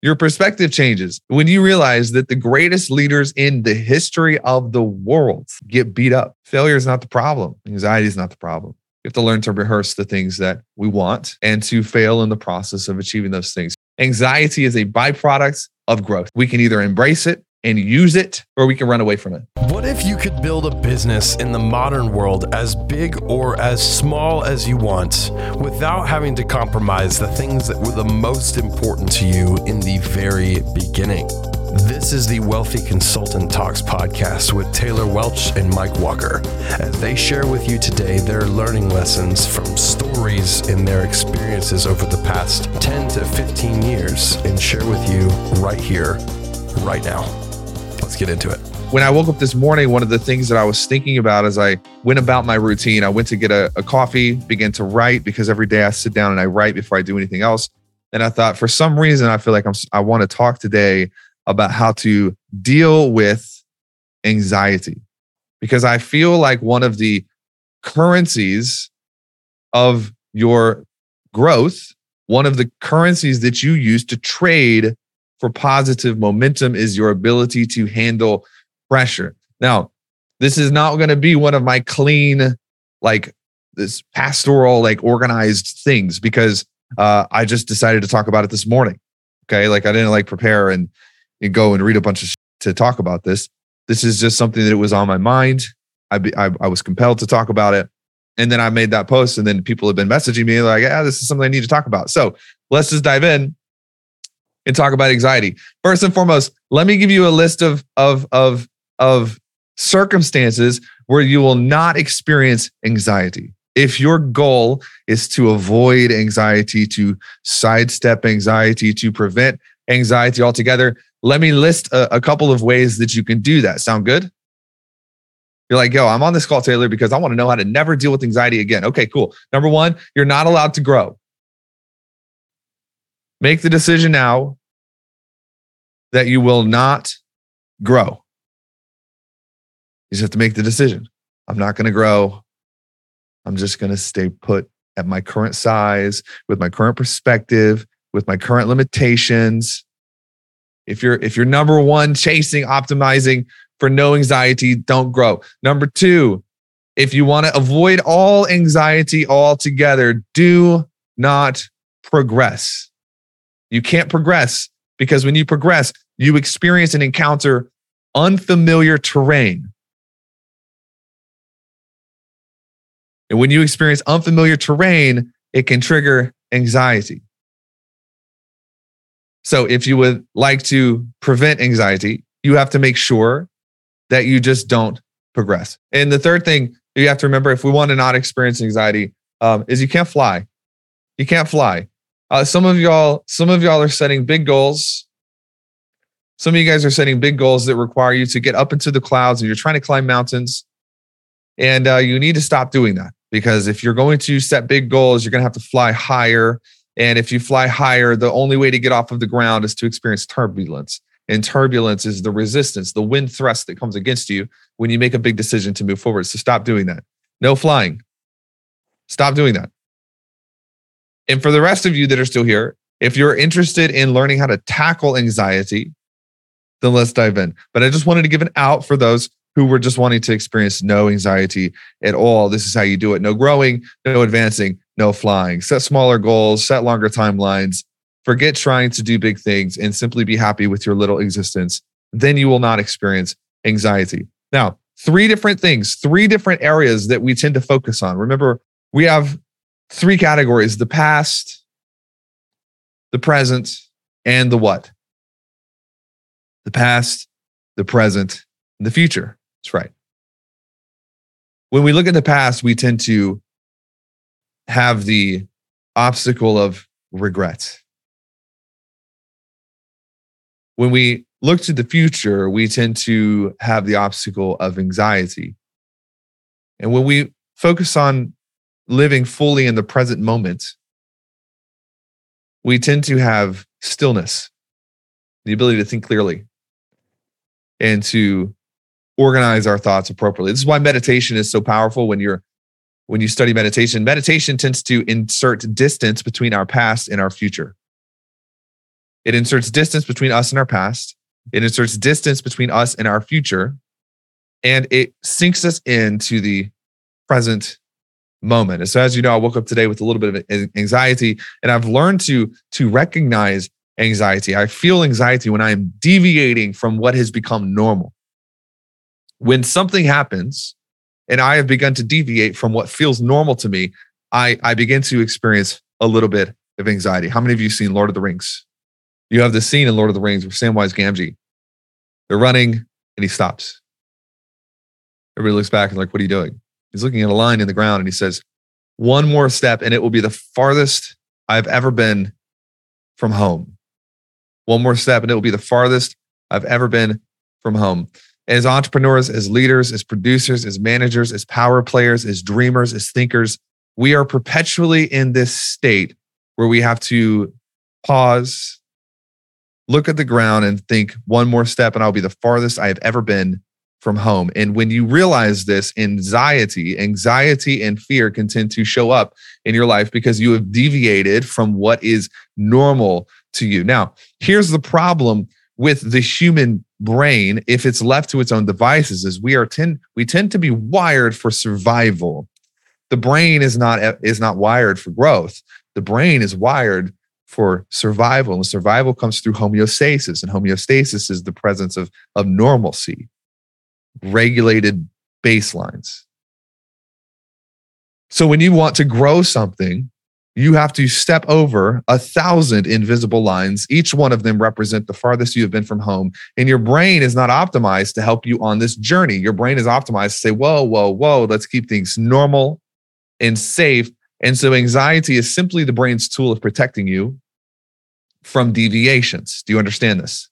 Your perspective changes when you realize that the greatest leaders in the history of the world get beat up. Failure is not the problem. Anxiety is not the problem. We have to learn to rehearse the things that we want and to fail in the process of achieving those things. Anxiety is a byproduct of growth. We can either embrace it and use it, or we can run away from it. What if you could build a business in the modern world as big or as small as you want, without having to compromise the things that were the most important to you in the very beginning? This is the Wealthy Consultant Talks podcast with Taylor Welch and Mike Walker, as they share with you today their learning lessons from stories in their experiences over the past 10 to 15 years, and share with you right here, right now. Let's get into it. When I woke up this morning, one of the things that I was thinking about as I went about my routine, I went to get a coffee, began to write, because every day I sit down and I write before I do anything else. And I thought, for some reason, I feel like I want to talk today about how to deal with anxiety, because I feel like one of the currencies of your growth, one of the currencies that you use to trade for positive momentum, is your ability to handle pressure. Now, this is not going to be one of my clean, this pastoral, organized things, because I just decided to talk about it this morning. Okay. I didn't prepare and go and read a bunch of shit to talk about this. This is just something that was on my mind. I was compelled to talk about it. And then I made that post, and then people have been messaging me this is something I need to talk about. So let's just dive in and talk about anxiety. First and foremost, let me give you a list of circumstances where you will not experience anxiety. If your goal is to avoid anxiety, to sidestep anxiety, to prevent anxiety altogether, let me list a couple of ways that you can do that. Sound good? You're like, yo, I'm on this call, Taylor, because I want to know how to never deal with anxiety again. Okay, cool. Number one, you're not allowed to grow. Make the decision now that you will not grow. You just have to make the decision. I'm not going to grow. I'm just going to stay put at my current size, with my current perspective, with my current limitations. If you're number one, chasing, optimizing for no anxiety, don't grow. Number two, if you want to avoid all anxiety altogether, do not progress. You can't progress, because when you progress, you experience and encounter unfamiliar terrain. And when you experience unfamiliar terrain, it can trigger anxiety. So if you would like to prevent anxiety, you have to make sure that you just don't progress. And the third thing you have to remember, if we want to not experience anxiety, is you can't fly. You can't fly. Some of y'all are setting big goals. Some of you guys are setting big goals that require you to get up into the clouds, and you're trying to climb mountains. And you need to stop doing that, because if you're going to set big goals, you're going to have to fly higher. And if you fly higher, the only way to get off of the ground is to experience turbulence. And turbulence is the resistance, the wind thrust that comes against you when you make a big decision to move forward. So stop doing that. No flying. Stop doing that. And for the rest of you that are still here, if you're interested in learning how to tackle anxiety, then let's dive in. But I just wanted to give an out for those who were just wanting to experience no anxiety at all. This is how you do it. No growing, no advancing, no flying. Set smaller goals, set longer timelines. Forget trying to do big things and simply be happy with your little existence. Then you will not experience anxiety. Now, three different things, three different areas that we tend to focus on. Remember, we have three categories: the past, the present, and the what? The past, the present, and the future. That's right. When we look at the past, we tend to have the obstacle of regret. When we look to the future, we tend to have the obstacle of anxiety. And when we focus on living fully in the present moment, we tend to have stillness, the ability to think clearly, and to organize our thoughts appropriately. This is why meditation is so powerful. When you study meditation, meditation tends to insert distance between our past and our future. It inserts distance between us and our past. It inserts distance between us and our future. And it sinks us into the present moment. And so as you know, I woke up today with a little bit of anxiety, and I've learned to recognize anxiety. I feel anxiety when I'm deviating from what has become normal. When something happens and I have begun to deviate from what feels normal to me, I begin to experience a little bit of anxiety. How many of you have seen Lord of the Rings? You have this scene in Lord of the Rings where Samwise Gamgee, they're running and he stops. Everybody looks back and like, what are you doing? He's looking at a line in the ground and he says, one more step and it will be the farthest I've ever been from home. One more step and it will be the farthest I've ever been from home. As entrepreneurs, as leaders, as producers, as managers, as power players, as dreamers, as thinkers, we are perpetually in this state where we have to pause, look at the ground and think one more step and I'll be the farthest I have ever been from home. And when you realize this, anxiety and fear can tend to show up in your life because you have deviated from what is normal to you. Now, here's the problem with the human brain, if it's left to its own devices, is we tend to be wired for survival. The brain is not wired for growth. The brain is wired for survival, and survival comes through homeostasis, and homeostasis is the presence of normalcy, regulated baselines. So when you want to grow something, you have to step over 1,000 invisible lines. Each one of them represent the farthest you have been from home. And your brain is not optimized to help you on this journey. Your brain is optimized to say, whoa, let's keep things normal and safe. And so anxiety is simply the brain's tool of protecting you from deviations. Do you understand this?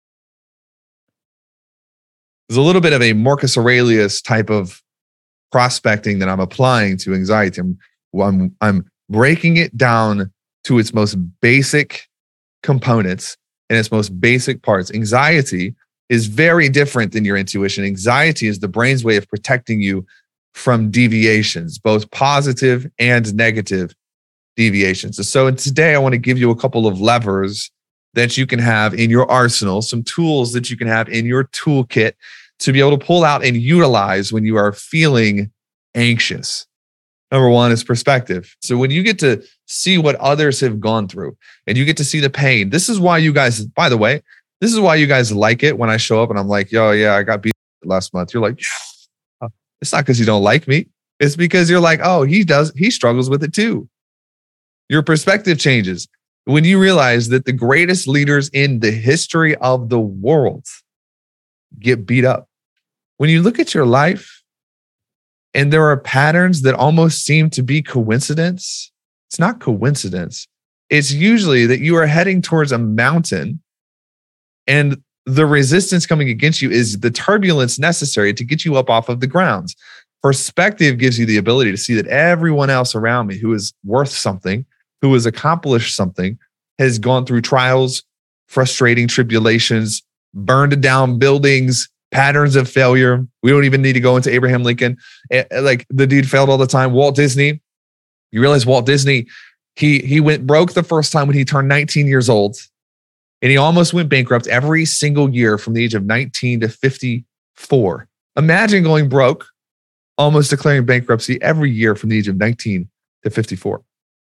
There's a little bit of a Marcus Aurelius type of prospecting that I'm applying to anxiety. I'm breaking it down to its most basic components and its most basic parts. Anxiety is very different than your intuition. Anxiety is the brain's way of protecting you from deviations, both positive and negative deviations. And so today I want to give you a couple of levers that you can have in your arsenal, some tools that you can have in your toolkit to be able to pull out and utilize when you are feeling anxious. Number one is perspective. So when you get to see what others have gone through and you get to see the pain, this is why you guys, by the way, this is why you guys like it when I show up and I'm like, yo, yeah, I got beat last month. You're like, yeah. It's not because you don't like me. It's because you're like, oh, he struggles with it too. Your perspective changes when you realize that the greatest leaders in the history of the world get beat up. When you look at your life, and there are patterns that almost seem to be coincidence. It's not coincidence. It's usually that you are heading towards a mountain and the resistance coming against you is the turbulence necessary to get you up off of the ground. Perspective gives you the ability to see that everyone else around me who is worth something, who has accomplished something, has gone through trials, frustrating tribulations, burned down buildings, patterns of failure. We don't even need to go into Abraham Lincoln. Like the dude failed all the time. Walt Disney. You realize Walt Disney, he went broke the first time when he turned 19 years old. And he almost went bankrupt every single year from the age of 19 to 54. Imagine going broke, almost declaring bankruptcy every year from the age of 19 to 54.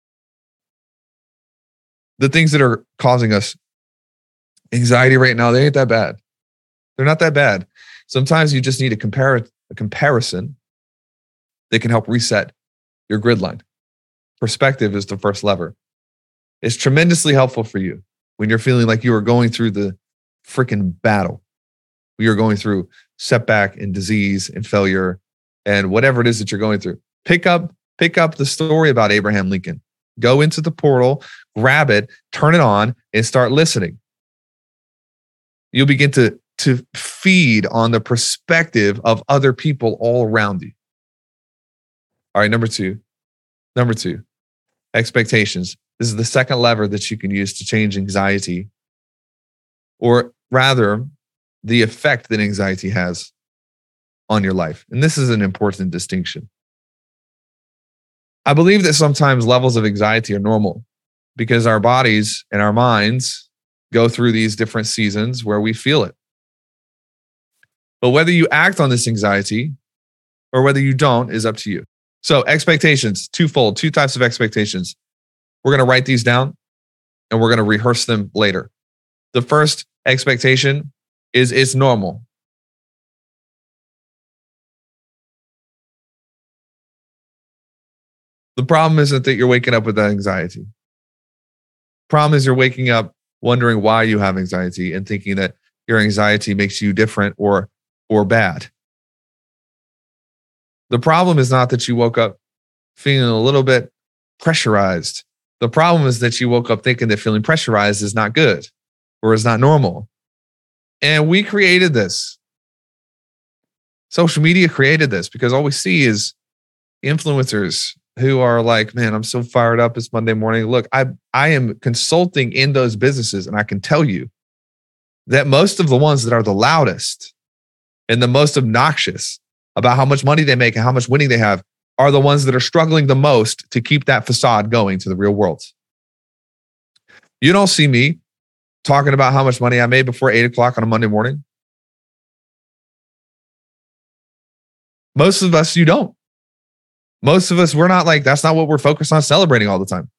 The things that are causing us anxiety right now, they ain't that bad. They're not that bad. Sometimes you just need a comparison that can help reset your grid line. Perspective is the first lever. It's tremendously helpful for you when you're feeling like you are going through the freaking battle. You're going through setback and disease and failure and whatever it is that you're going through. Pick up the story about Abraham Lincoln. Go into the portal, grab it, turn it on, and start listening. You'll begin to feed on the perspective of other people all around you. All right, number two, expectations. This is the second lever that you can use to change anxiety, or rather, the effect that anxiety has on your life. And this is an important distinction. I believe that sometimes levels of anxiety are normal because our bodies and our minds go through these different seasons where we feel it. But whether you act on this anxiety or whether you don't is up to you. So expectations, twofold, two types of expectations. We're going to write these down and we're going to rehearse them later. The first expectation is it's normal. The problem isn't that you're waking up with that anxiety. Problem is you're waking up wondering why you have anxiety and thinking that your anxiety makes you different or bad. The problem is not that you woke up feeling a little bit pressurized. The problem is that you woke up thinking that feeling pressurized is not good or is not normal. And we created this. Social media created this because all we see is influencers who are like, man, I'm so fired up. It's Monday morning. Look, I am consulting in those businesses, and I can tell you that most of the ones that are the loudest and the most obnoxious about how much money they make and how much winning they have are the ones that are struggling the most to keep that facade going to the real world. You don't see me talking about how much money I made before 8 o'clock on a Monday morning. Most of us, you don't. Most of us, we're not like, that's not what we're focused on celebrating all the time.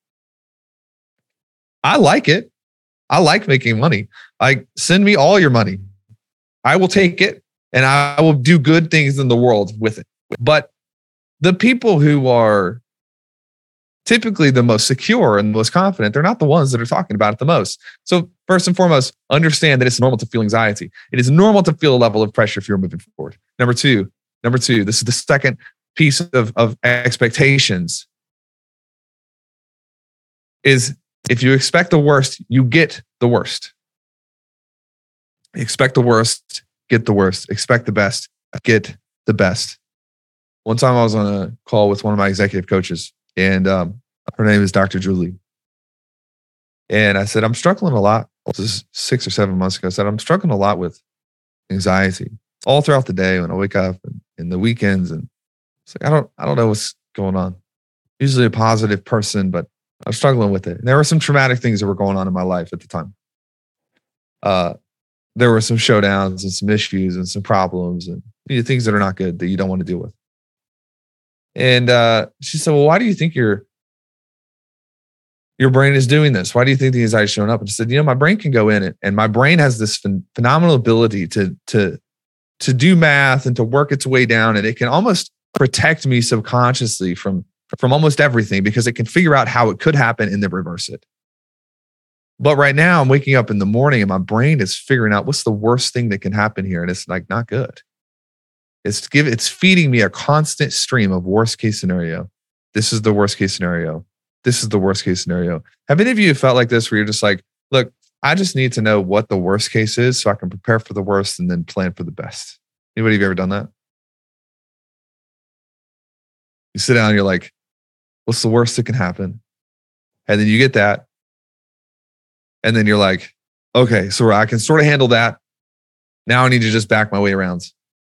I like it. I like making money. Like, send me all your money. I will take it and I will do good things in the world with it. But the people who are typically the most secure and the most confident, they're not the ones that are talking about it the most. So first and foremost, understand that it's normal to feel anxiety. It is normal to feel a level of pressure if you're moving forward. Number two, this is the second piece of expectations, is if you expect the worst, you get the worst. Expect the worst, get the worst. Expect the best, get the best. One time I was on a call with one of my executive coaches, and her name is Dr. Julie. And I said, I'm struggling a lot. This is 6 or 7 months ago. I said, I'm struggling a lot with anxiety all throughout the day when I wake up and in the weekends. And it's like, I don't know what's going on. Usually a positive person, but I'm struggling with it. And there were some traumatic things that were going on in my life at the time. There were some showdowns and some issues and some problems and things that are not good that you don't want to deal with. And she said, well, why do you think your brain is doing this? Why do you think the anxiety is showing up? And I said, my brain can go in it, and my brain has this phenomenal ability to do math and to work its way down, and it can almost protect me subconsciously from almost everything because it can figure out how it could happen and then reverse it. But right now I'm waking up in the morning and my brain is figuring out what's the worst thing that can happen here. And it's like, not good. It's feeding me a constant stream of worst case scenario. This is the worst case scenario. This is the worst case scenario. Have any of you felt like this where you're just like, look, I just need to know what the worst case is so I can prepare for the worst and then plan for the best? Anybody have ever done that? You sit down and you're like, what's the worst that can happen? And then you get that. And then you're like, okay, so I can sort of handle that. Now I need to just back my way around.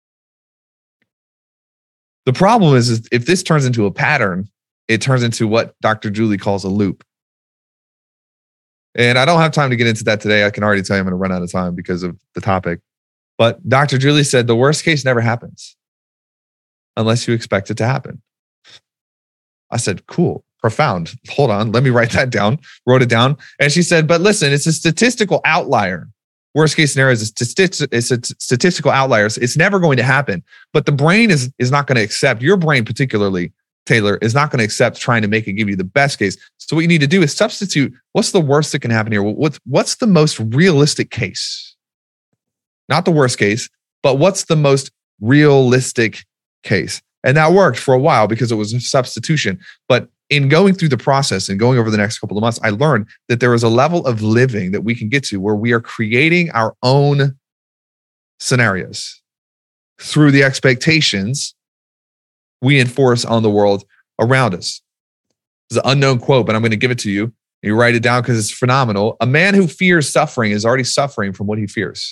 The problem is if this turns into a pattern, it turns into what Dr. Julie calls a loop. And I don't have time to get into that today. I can already tell you I'm going to run out of time because of the topic. But Dr. Julie said the worst case never happens unless you expect it to happen. I said, cool, profound. Hold on, let me write that down. Wrote it down. And she said, but listen, it's a statistical outlier. Worst case scenario is a statistical outlier. It's never going to happen. But the brain is not going to accept, your brain particularly, Taylor, is not going to accept trying to make it give you the best case. So what you need to do is substitute, what's the worst that can happen here? What's the most realistic case? Not the worst case, but what's the most realistic case? And that worked for a while because it was a substitution. But in going through the process and going over the next couple of months, I learned that there is a level of living that we can get to where we are creating our own scenarios through the expectations we enforce on the world around us. It's an unknown quote, but I'm going to give it to you. You write it down because it's phenomenal. A man who fears suffering is already suffering from what he fears.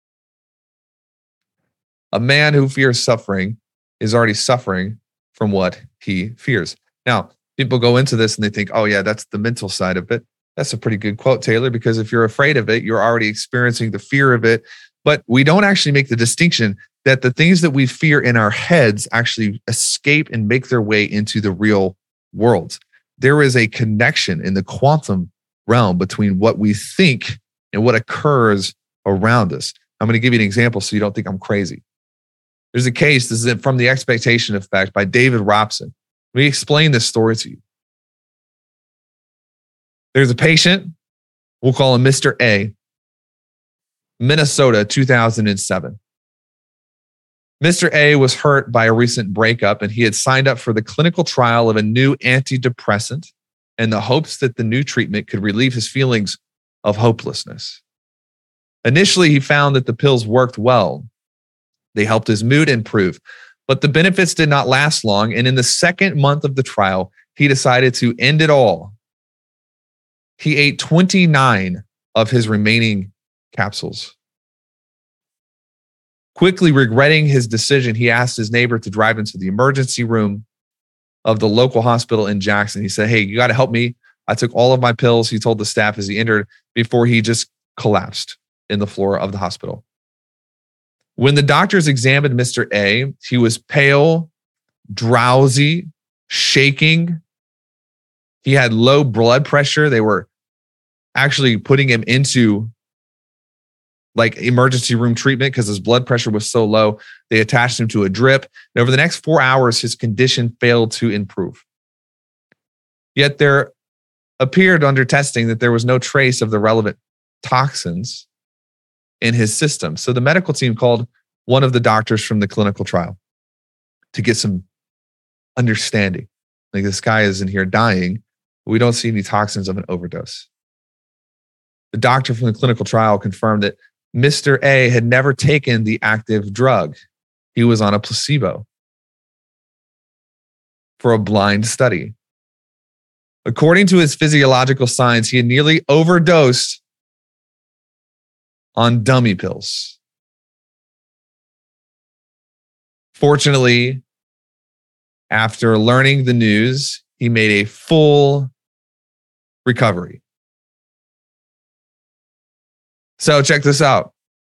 A man who fears suffering is already suffering from what he fears. Now, people go into this and they think, oh yeah, that's the mental side of it. That's a pretty good quote, Taylor, because if you're afraid of it, you're already experiencing the fear of it. But we don't actually make the distinction that the things that we fear in our heads actually escape and make their way into the real world. There is a connection in the quantum realm between what we think and what occurs around us. I'm going to give you an example so you don't think I'm crazy. There's a case, this is from The Expectation Effect by David Robson. Let me explain this story to you. There's a patient, we'll call him Mr. A, Minnesota, 2007. Mr. A was hurt by a recent breakup, and he had signed up for the clinical trial of a new antidepressant in the hopes that the new treatment could relieve his feelings of hopelessness. Initially, he found that the pills worked well. They helped his mood improve, but the benefits did not last long. And in the second month of the trial, he decided to end it all. He ate 29 of his remaining capsules. Quickly regretting his decision, he asked his neighbor to drive into the emergency room of the local hospital in Jackson. He said, "Hey, you got to help me. I took all of my pills," he told the staff as he entered, before he just collapsed in the floor of the hospital. When the doctors examined Mr. A, he was pale, drowsy, shaking. He had low blood pressure. They were actually putting him into like emergency room treatment because his blood pressure was so low. They attached him to a drip. And over the next 4 hours, his condition failed to improve. Yet there appeared under testing that there was no trace of the relevant toxins in his system. So the medical team called one of the doctors from the clinical trial to get some understanding. Like, this guy is in here dying. We don't see any toxins of an overdose. The doctor from the clinical trial confirmed that Mr. A had never taken the active drug. He was on a placebo for a blind study. According to his physiological signs, he had nearly overdosed on dummy pills. Fortunately, after learning the news, he made a full recovery. So check this out.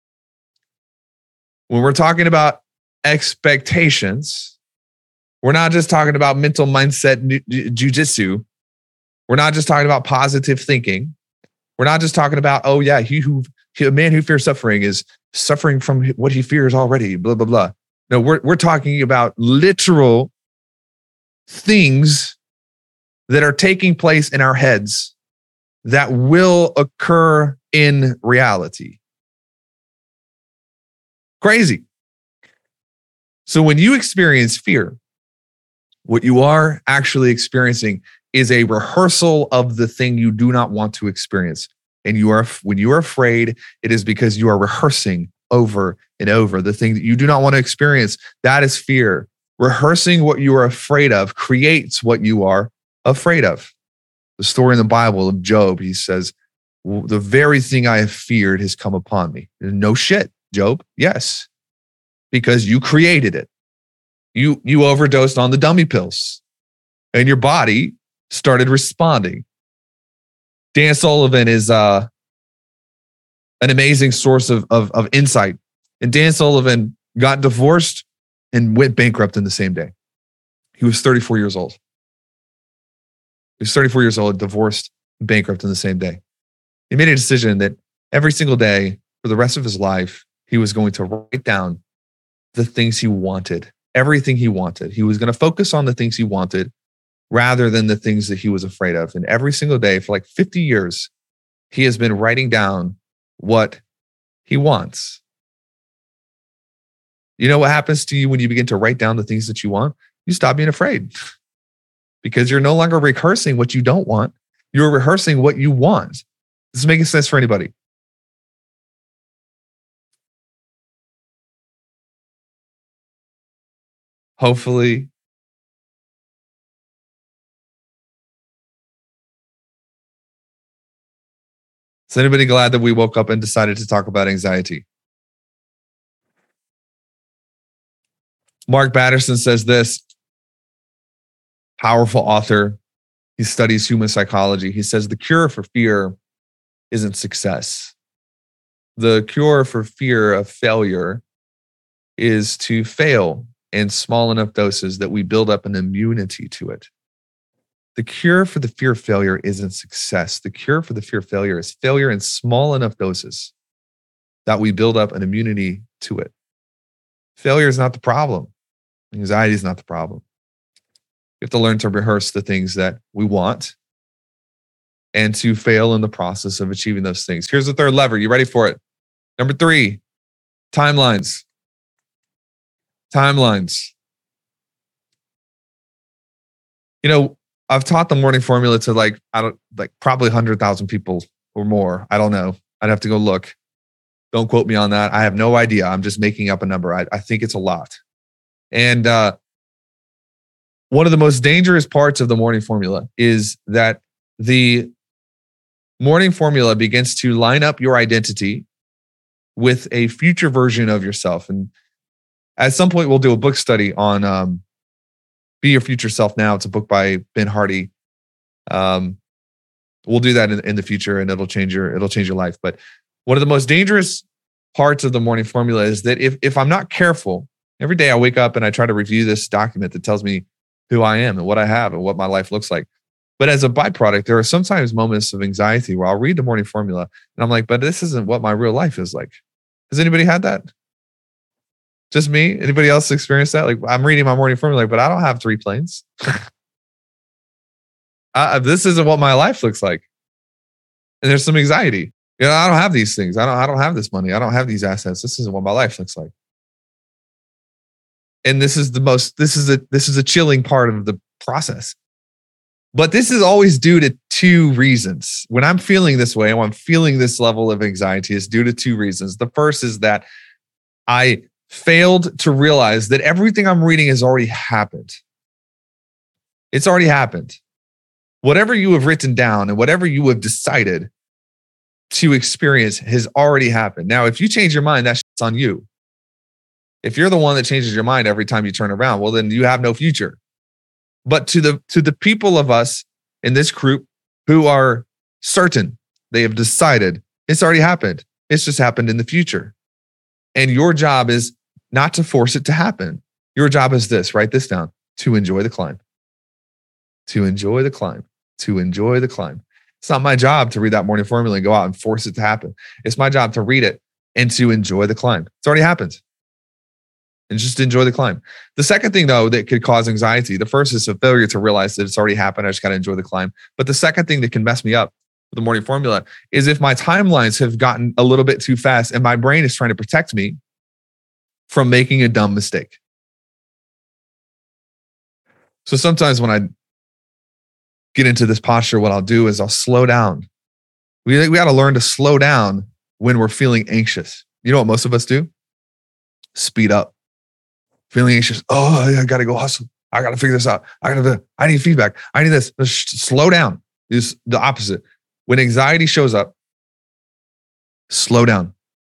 When we're talking about expectations, we're not just talking about mental mindset jujitsu. We're not just talking about positive thinking. We're not just talking about, oh yeah, a man who fears suffering is suffering from what he fears already, blah, blah, blah. No, we're talking about literal things that are taking place in our heads that will occur in reality. Crazy. So when you experience fear, what you are actually experiencing is a rehearsal of the thing you do not want to experience. And when you are afraid, it is because you are rehearsing over and over the thing that you do not want to experience. That is fear. Rehearsing what you are afraid of creates what you are afraid of. The story in the Bible of Job, he says, the very thing I have feared has come upon me. No shit, Job. Yes, because you created it. You overdosed on the dummy pills and your body started responding. Dan Sullivan is an amazing source of insight. And Dan Sullivan got divorced and went bankrupt in the same day. He was 34 years old. He was 34 years old, divorced, bankrupt in the same day. He made a decision that every single day for the rest of his life, he was going to write down the things he wanted, everything he wanted. He was going to focus on the things he wanted rather than the things that he was afraid of. And every single day for like 50 years, he has been writing down what he wants. You know what happens to you when you begin to write down the things that you want? You stop being afraid because you're no longer rehearsing what you don't want. You're rehearsing what you want. This is making sense for anybody. Hopefully, is anybody glad that we woke up and decided to talk about anxiety? Mark Batterson says this, powerful author. He studies human psychology. He says the cure for fear isn't success. The cure for fear of failure is to fail in small enough doses that we build up an immunity to it. The cure for the fear of failure isn't success. The cure for the fear of failure is failure in small enough doses that we build up an immunity to it. Failure is not the problem. Anxiety is not the problem. We have to learn to rehearse the things that we want and to fail in the process of achieving those things. Here's the third lever. You ready for it? Number 3, timelines. Timelines. You know, I've taught the morning formula to probably 100,000 people or more. I don't know. I'd have to go look. Don't quote me on that. I have no idea. I'm just making up a number. I think it's a lot. And one of the most dangerous parts of the morning formula is that the morning formula begins to line up your identity with a future version of yourself. And at some point, we'll do a book study on Be Your Future Self Now. It's a book by Ben Hardy. We'll do that in the future, and it'll change your life. But one of the most dangerous parts of the morning formula is that if I'm not careful, every day I wake up and I try to review this document that tells me who I am and what I have and what my life looks like. But as a byproduct, there are sometimes moments of anxiety where I'll read the morning formula and I'm like, but this isn't what my real life is like. Has anybody had that? Just me? Anybody else experienced that? Like, I'm reading my morning formula, but I don't have 3 planes. This isn't what my life looks like. And there's some anxiety. You know, I don't have these things. I don't have this money. I don't have these assets. This isn't what my life looks like. And this is a chilling part of the process. But this is always due to 2 reasons. When I'm feeling this way, and when I'm feeling this level of anxiety, is due to 2 reasons. The first is that I failed to realize that everything I'm reading has already happened. It's already happened. Whatever you have written down and whatever you have decided to experience has already happened. Now, if you change your mind, that's on you. If you're the one that changes your mind every time you turn around, well, then you have no future. But to the people of us in this group who are certain, they have decided it's already happened. It's just happened in the future. And your job is not to force it to happen. Your job is this, write this down, to enjoy the climb. To enjoy the climb. To enjoy the climb. It's not my job to read that morning formula and go out and force it to happen. It's my job to read it and to enjoy the climb. It's already happened. And just enjoy the climb. The second thing, though, that could cause anxiety, the first is a failure to realize that it's already happened. I just got to enjoy the climb. But the second thing that can mess me up with the morning formula is if my timelines have gotten a little bit too fast and my brain is trying to protect me from making a dumb mistake. So sometimes when I get into this posture, what I'll do is I'll slow down. We got to learn to slow down when we're feeling anxious. You know what most of us do? Speed up. Feeling anxious. Oh, I got to go hustle. I got to figure this out. I need feedback. I need this. Slow down. Is the opposite. When anxiety shows up, slow down.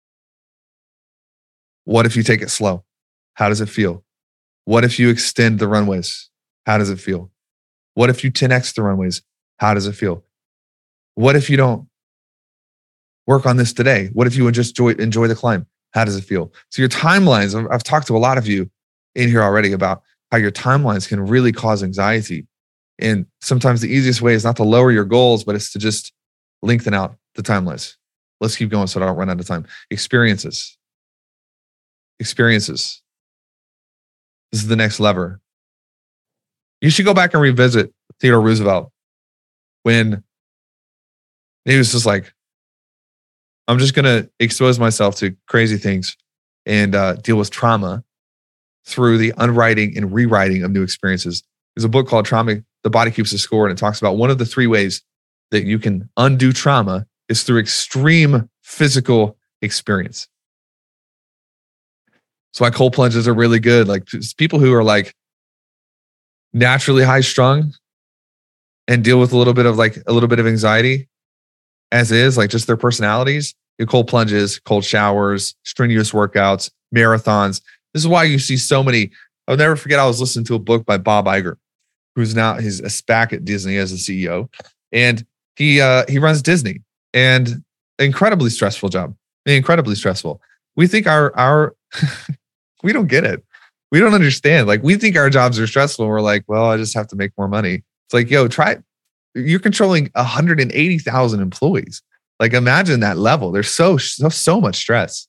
What if you take it slow? How does it feel? What if you extend the runways? How does it feel? What if you 10x the runways? How does it feel? What if you don't work on this today? What if you would just enjoy the climb? How does it feel? So your timelines, I've talked to a lot of you in here already about how your timelines can really cause anxiety. And sometimes the easiest way is not to lower your goals, but it's to just lengthen out the timelines. Let's keep going so I don't run out of time. Experiences. This is the next lever. You should go back and revisit Theodore Roosevelt when he was just like, I'm just going to expose myself to crazy things and deal with trauma through the unwriting and rewriting of new experiences. There's a book called Trauma, The Body Keeps the Score, and it talks about one of the 3 ways that you can undo trauma is through extreme physical experience. That's why cold plunges are really good. Like people who are like naturally high strung and deal with a little bit of anxiety as is, like just their personalities, your cold plunges, cold showers, strenuous workouts, marathons. This is why you see so many. I'll never forget, I was listening to a book by Bob Iger, he's back at Disney as the CEO, and he runs Disney, and incredibly stressful job, incredibly stressful. We think our we don't get it. We don't understand. Like, we think our jobs are stressful. And we're like, well, I just have to make more money. It's like, yo, you're controlling 180,000 employees. Like, imagine that level. There's so much stress.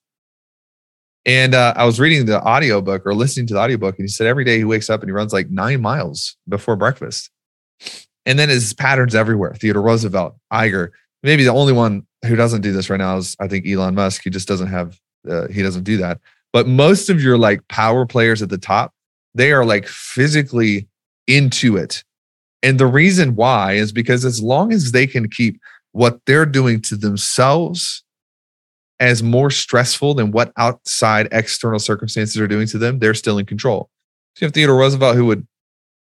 And I was reading the audiobook or listening to the audiobook, and he said every day he wakes up and he runs like 9 miles before breakfast. And then his patterns everywhere. Theodore Roosevelt, Iger. Maybe the only one who doesn't do this right now is, I think, Elon Musk. He just doesn't he doesn't do that. But most of your like power players at the top, they are like physically into it. And the reason why is because as long as they can keep what they're doing to themselves as more stressful than what outside external circumstances are doing to them, they're still in control. So you have Theodore Roosevelt, who would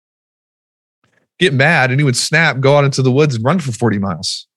get mad and he would snap, go out into the woods and run for 40 miles.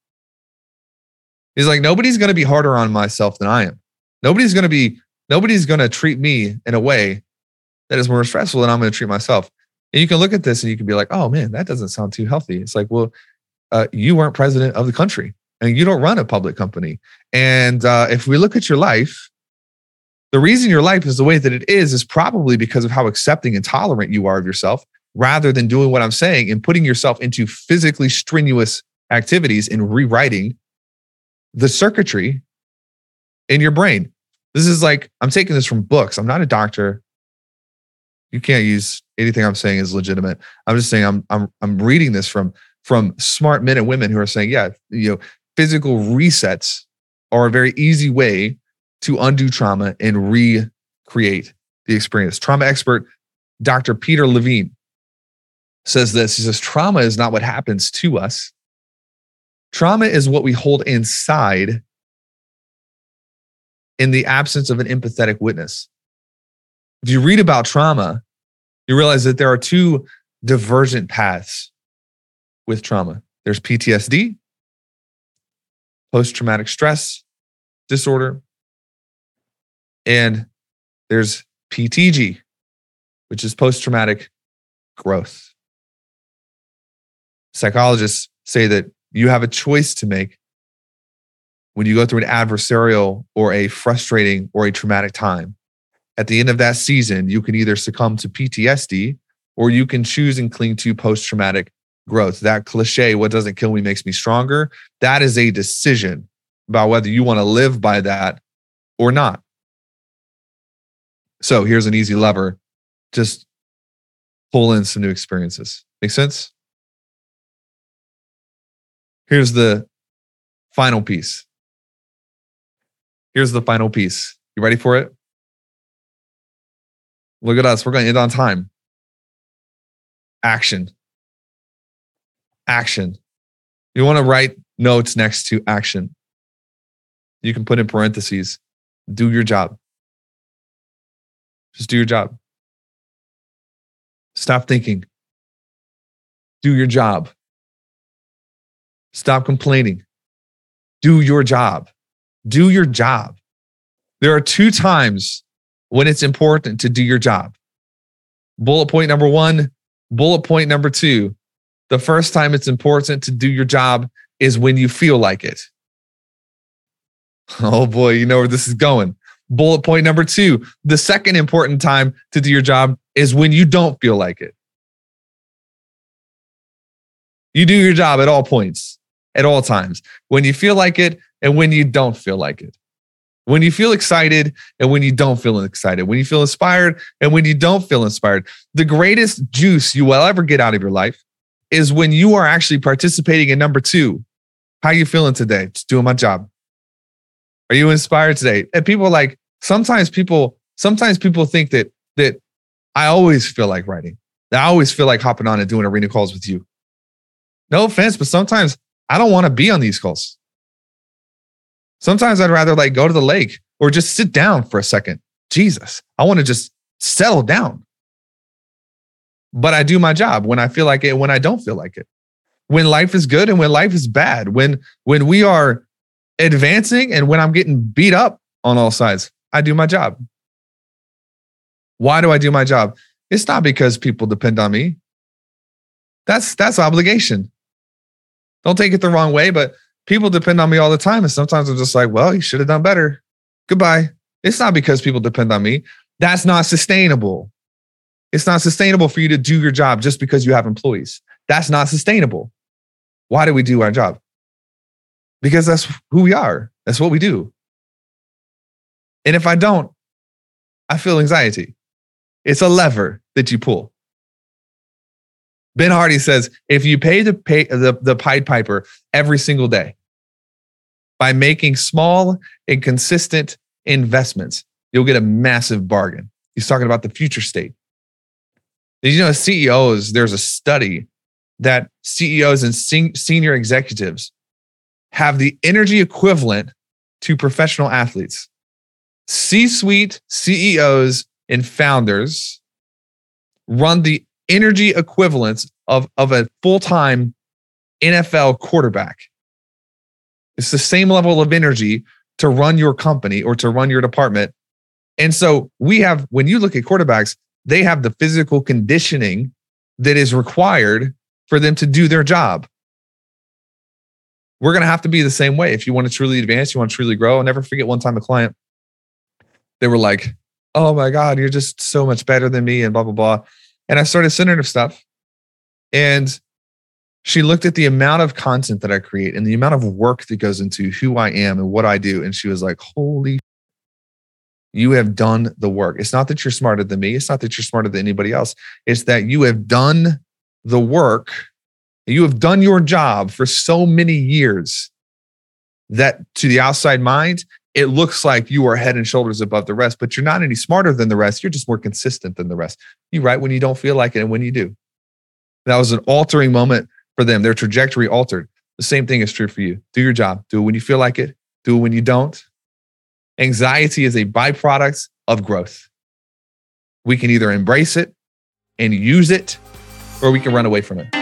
He's like, nobody's going to be harder on myself than I am. Nobody's going to treat me in a way that is more stressful than I'm going to treat myself. And you can look at this and you can be like, oh man, that doesn't sound too healthy. It's like, well, you weren't president of the country and you don't run a public company. And if we look at your life, the reason your life is the way that it is probably because of how accepting and tolerant you are of yourself, rather than doing what I'm saying and putting yourself into physically strenuous activities and rewriting the circuitry in your brain. This is like, I'm taking this from books. I'm not a doctor. You can't use anything I'm saying as legitimate. I'm just saying I'm reading this from smart men and women who are saying, yeah, physical resets are a very easy way to undo trauma and recreate the experience. Trauma expert Dr. Peter Levine says this. He says, trauma is not what happens to us. Trauma is what we hold inside in the absence of an empathetic witness. If you read about trauma, you realize that there are 2 divergent paths with trauma. There's PTSD, post-traumatic stress disorder, and there's PTG, which is post-traumatic growth. Psychologists say that you have a choice to make when you go through an adversarial or a frustrating or a traumatic time. At the end of that season, you can either succumb to PTSD or you can choose and cling to post-traumatic growth. That cliche, what doesn't kill me makes me stronger, that is a decision about whether you want to live by that or not. So here's an easy lever. Just pull in some new experiences. Make sense? Here's the final piece. Here's the final piece. You ready for it? Look at us. We're going to end on time. Action. Action. You want to write notes next to action. You can put in parentheses, do your job. Just do your job. Stop thinking. Do your job. Stop complaining. Do your job. Do your job. There are 2 times when it's important to do your job. Bullet point number 1, bullet point number 2. The first time it's important to do your job is when you feel like it. Oh boy, you know where this is going. Bullet point number 2. The second important time to do your job is when you don't feel like it. You do your job at all points, at all times. When you feel like it and when you don't feel like it. When you feel excited and when you don't feel excited. When you feel inspired and when you don't feel inspired. The greatest juice you will ever get out of your life is when you are actually participating in number 2. How are you feeling today? Just doing my job. Are you inspired today? And people are like, sometimes people think that I always feel like writing. That I always feel like hopping on and doing arena calls with you. No offense, but sometimes I don't want to be on these calls. Sometimes I'd rather like go to the lake or just sit down for a second. Jesus, I want to just settle down. But I do my job when I feel like it and when I don't feel like it. When life is good and when life is bad. When we are advancing and when I'm getting beat up on all sides, I do my job. Why do I do my job? It's not because people depend on me. That's obligation. Don't take it the wrong way, but people depend on me all the time. And sometimes I'm just like, well, you should have done better. Goodbye. It's not because people depend on me. That's not sustainable. It's not sustainable for you to do your job just because you have employees. That's not sustainable. Why do we do our job? Because that's who we are. That's what we do. And if I don't, I feel anxiety. It's a lever that you pull. Ben Hardy says, if you pay the Pied Piper every single day by making small and consistent investments, you'll get a massive bargain. He's talking about the future state. Did you know CEOs, there's a study that CEOs and senior executives have the energy equivalent to professional athletes. C-suite CEOs and founders run the energy equivalents of a full-time NFL quarterback. It's the same level of energy to run your company or to run your department. And so when you look at quarterbacks, they have the physical conditioning that is required for them to do their job. We're going to have to be the same way. If you want to truly advance, you want to truly grow. I'll never forget one time a client, they were like, oh my God, you're just so much better than me and blah, blah, blah. And I started sending her stuff. And she looked at the amount of content that I create and the amount of work that goes into who I am and what I do. And she was like, holy, you have done the work. It's not that you're smarter than me. It's not that you're smarter than anybody else. It's that you have done the work. You have done your job for so many years that to the outside mind, it looks like you are head and shoulders above the rest, but you're not any smarter than the rest. You're just more consistent than the rest. You write when you don't feel like it and when you do. That was an altering moment for them. Their trajectory altered. The same thing is true for you. Do your job. Do it when you feel like it. Do it when you don't. Anxiety is a byproduct of growth. We can either embrace it and use it, or we can run away from it.